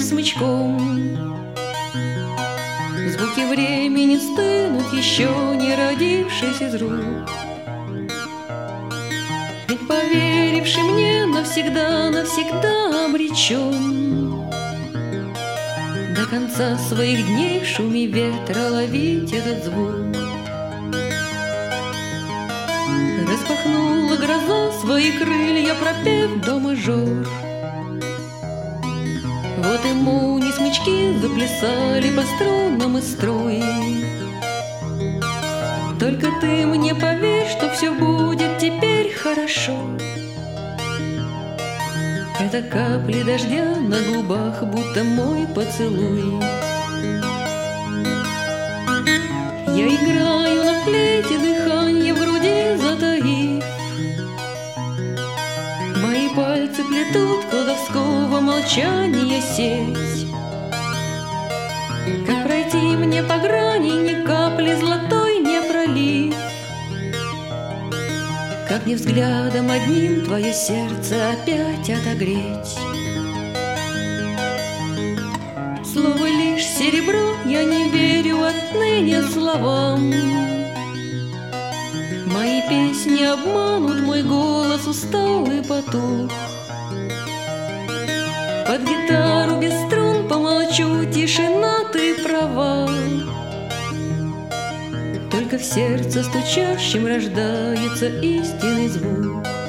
смычком. Звуки времени стынут, еще не родившись из рук. Ведь поверивший мне навсегда, навсегда обречен до конца своих дней в шуме ветра ловить этот звук. Распахнула гроза свои крылья, пропев до мажор. Вот и молнии смычки заплясали по струнам и строй. Только ты мне поверь, что все будет теперь хорошо. Это капли дождя на губах, будто мой поцелуй. Я играю на флейте, дыхание в груди затаив. Мои пальцы плетут колдовского молчания сеть. Как пройти мне по грани, ни капли золотой не пролив? Как мне взглядом одним твое сердце опять отогреть? Слово лишь серебро, я не верю отныне словам. Мои песни обманут, мой голос устал и потух. Под гитару без струн помолчу, тишина, ты права. Только в сердце стучащем рождается истинный звук.